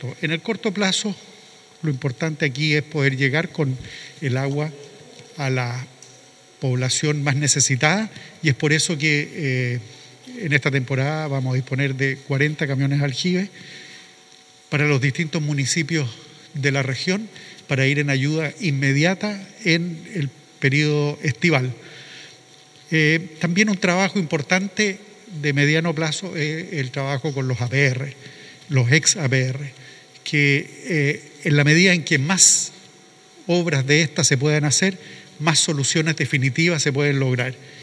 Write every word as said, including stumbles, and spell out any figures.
En el corto plazo, lo importante aquí es poder llegar con el agua a la población más necesitada, y es por eso que eh, en esta temporada vamos a disponer de cuarenta camiones aljibe para los distintos municipios de la región, para ir en ayuda inmediata en el periodo estival. Eh, también un trabajo importante de mediano plazo es el trabajo con los A P R, los ex A P R, que eh, en la medida en que más obras de estas se puedan hacer, más soluciones definitivas se pueden lograr.